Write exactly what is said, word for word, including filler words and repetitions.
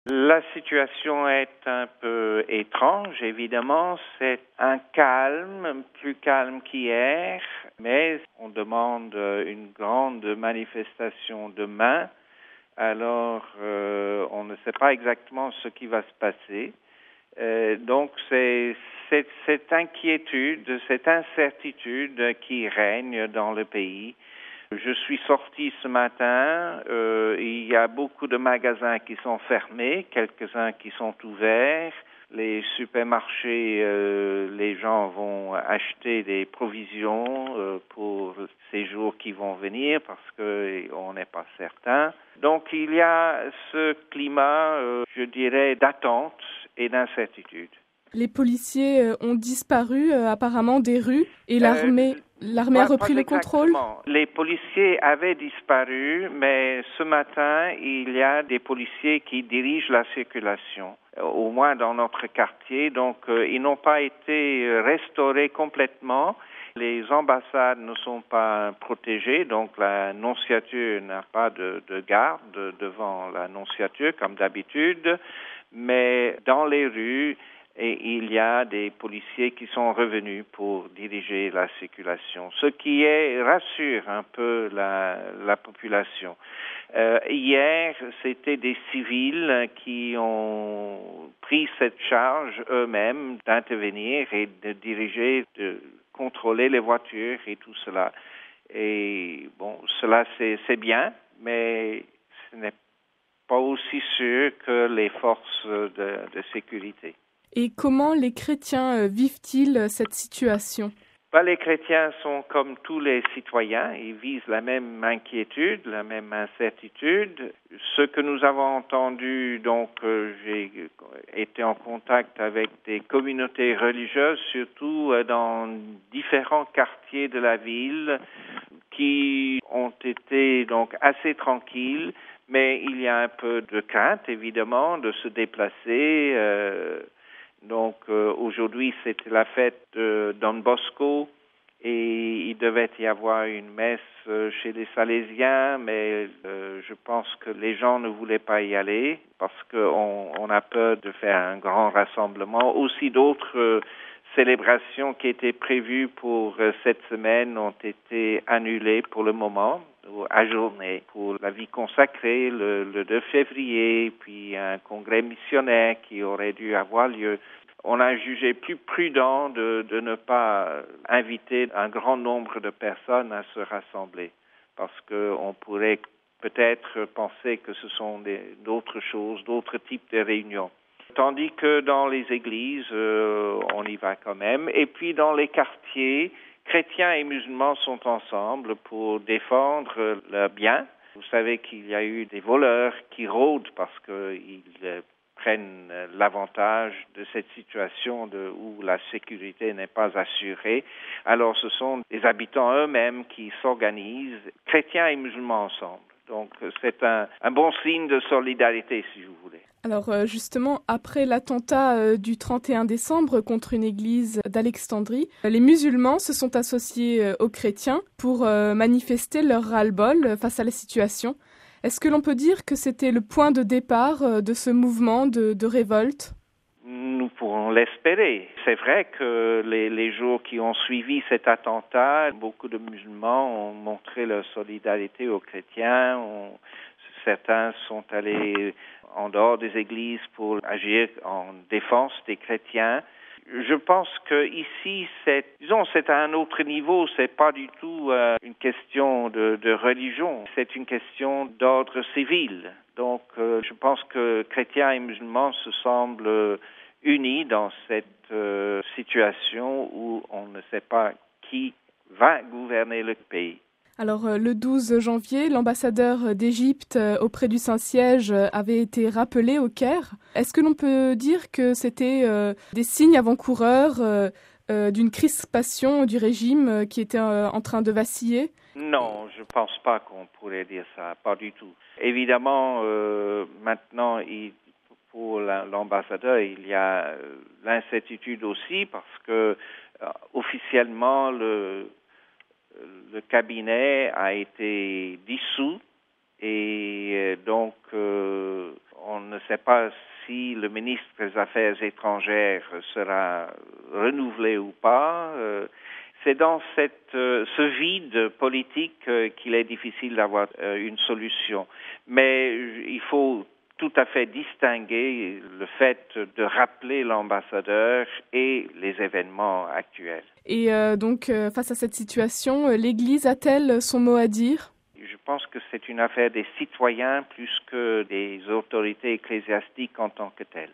La situation est un peu étrange, évidemment. C'est un calme, plus calme qu'hier, mais on demande une grande manifestation demain. Alors, euh, on ne sait pas exactement ce qui va se passer. Euh, donc, c'est, c'est cette inquiétude, cette incertitude qui règne dans le pays. Je suis sorti ce matin, euh, il y a beaucoup de magasins qui sont fermés, quelques-uns qui sont ouverts. Les supermarchés, euh, les gens vont acheter des provisions euh, pour ces jours qui vont venir parce qu'on n'est pas certain. Donc il y a ce climat, euh, je dirais, d'attente et d'incertitude. Les policiers ont disparu euh, apparemment des rues et l'armée, euh, l'armée pas, a repris pas le contrôle. Les policiers avaient disparu, mais ce matin, il y a des policiers qui dirigent la circulation, au moins dans notre quartier. Donc, euh, ils n'ont pas été restaurés complètement. Les ambassades ne sont pas protégées, donc la nonciature n'a pas de, de garde devant la nonciature comme d'habitude. Mais dans les rues, et il y a des policiers qui sont revenus pour diriger la circulation, ce qui est, rassure un peu la, la population. Euh, hier, c'était des civils qui ont pris cette charge eux-mêmes d'intervenir et de diriger, de contrôler les voitures et tout cela. Et bon, cela c'est, c'est bien, mais ce n'est pas aussi sûr que les forces de, de sécurité. Et comment les chrétiens vivent-ils cette situation ? Ben, les chrétiens sont comme tous les citoyens, ils vivent la même inquiétude, la même incertitude. Ce que nous avons entendu, donc euh, j'ai été en contact avec des communautés religieuses, surtout euh, dans différents quartiers de la ville, qui ont été donc assez tranquilles, mais il y a un peu de crainte, évidemment, de se déplacer. Euh, Donc euh, aujourd'hui, c'était la fête de Don Bosco et il devait y avoir une messe euh, chez les Salésiens, mais euh, je pense que les gens ne voulaient pas y aller parce qu'on on a peur de faire un grand rassemblement. Aussi d'autres euh, célébrations qui étaient prévues pour euh, cette semaine ont été annulées pour le moment, ou ajournées pour la vie consacrée le, le deux février, puis un congrès missionnaire qui aurait dû avoir lieu. On a jugé plus prudent de, de ne pas inviter un grand nombre de personnes à se rassembler parce qu'on pourrait peut-être penser que ce sont des, d'autres choses, d'autres types de réunions. Tandis que dans les églises, euh, on y va quand même. Et puis dans les quartiers, chrétiens et musulmans sont ensemble pour défendre leurs biens. Vous savez qu'il y a eu des voleurs qui rôdent parce qu'ils prennent l'avantage de cette situation de, où la sécurité n'est pas assurée. Alors ce sont les habitants eux-mêmes qui s'organisent, chrétiens et musulmans ensemble. Donc c'est un, un bon signe de solidarité, si vous voulez. Alors justement, après l'attentat du trente et un décembre contre une église d'Alexandrie, les musulmans se sont associés aux chrétiens pour manifester leur ras-le-bol face à la situation. Est-ce que l'on peut dire que c'était le point de départ de ce mouvement de, de révolte ? Nous pourrons l'espérer. C'est vrai que les, les jours qui ont suivi cet attentat, beaucoup de musulmans ont montré leur solidarité aux chrétiens. On, certains sont allés en dehors des églises pour agir en défense des chrétiens. Je pense que ici, c'est, disons, c'est à un autre niveau. C'est pas du tout euh, une question de, de religion. C'est une question d'ordre civil. Donc, euh, je pense que chrétiens et musulmans se semblent unis dans cette euh, situation où on ne sait pas qui va gouverner le pays. Alors, le douze janvier, l'ambassadeur d'Égypte auprès du Saint-Siège avait été rappelé au Caire. Est-ce que l'on peut dire que c'était euh, des signes avant-coureurs euh, euh, d'une crispation du régime qui était euh, en train de vaciller ? Non, je ne pense pas qu'on pourrait dire ça, pas du tout. Évidemment, euh, maintenant, il, pour la, l'ambassadeur, il y a l'incertitude aussi parce que euh, officiellement, le Le cabinet a été dissous et donc euh, on ne sait pas si le ministre des Affaires étrangères sera renouvelé ou pas. Euh, c'est dans cette, euh, ce vide politique euh, qu'il est difficile d'avoir euh, une solution. Mais il faut tout à fait distinguer le fait de rappeler l'ambassadeur et les événements actuels. Et euh, donc, euh, face à cette situation, euh, l'Église a-t-elle son mot à dire ? Je pense que c'est une affaire des citoyens plus que des autorités ecclésiastiques en tant que telles.